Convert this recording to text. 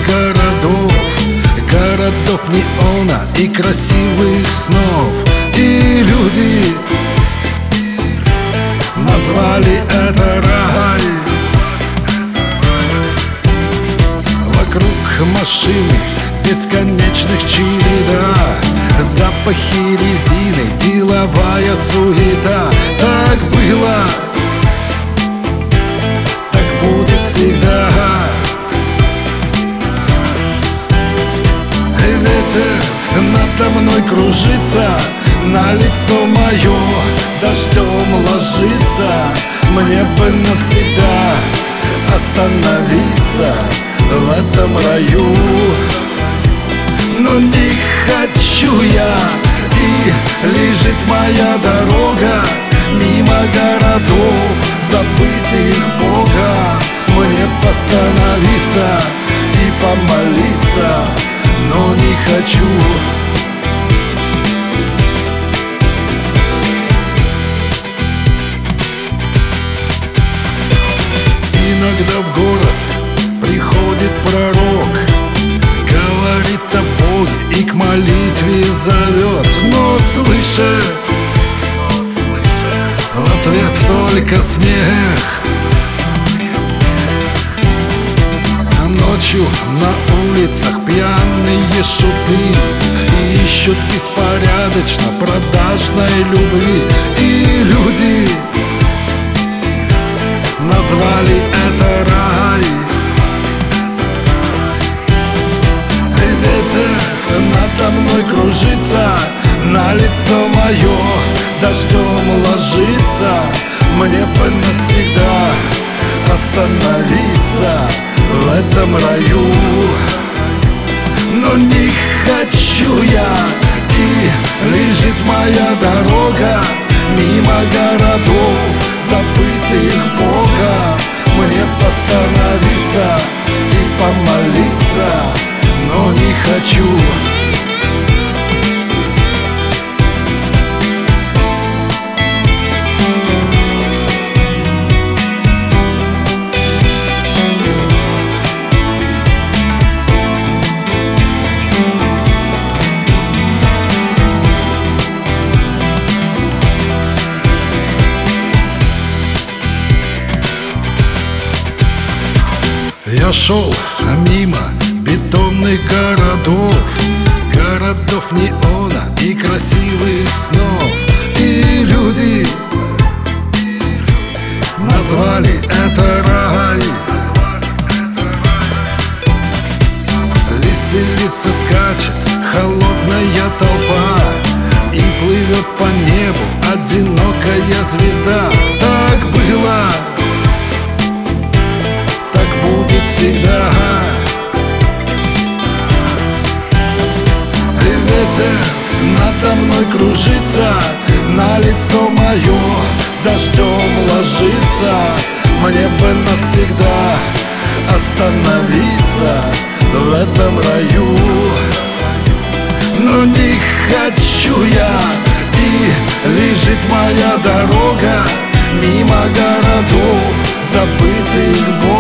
городов, городов неона и красивых снов. И люди назвали это рай. Вокруг машины бесконечных череда, запахи резины, деловая суета. Так было, так будет всегда. Ветер надо мной кружится, на лицо мое дождем ложится. Мне бы навсегда остановиться в этом раю, но не хочу я. И лежит моя дорога мимо городов, забытых Бога. Мне постановиться и помолиться, но не хочу. Иногда в город приходит пророк, говорит о Боге и к молитве зовет. Но слыша в ответ только смех. А ночью на улицах пьяные шуты ищут беспорядочно продажной любви. И люди назвали это рай. Ветер надо мной кружится, на лицо мое дождем ложится. Мне бы навсегда остановиться в этом раю, но не хочу я. И лежит моя дорога мимо городов, забытых Бога. Мне постановиться и помолиться, но не хочу. Я шел мимо бетонных городов, городов неона и красивых снов. И люди назвали это рай. Веселится, скачет холодная толпа, и плывет по небу одинокая звезда. Так было, будет всегда. И ветер надо мной кружится, на лицо мое дождем ложится. Мне бы навсегда остановиться в этом раю, но не хочу я. И лежит моя дорога мимо городов, забытых Богом.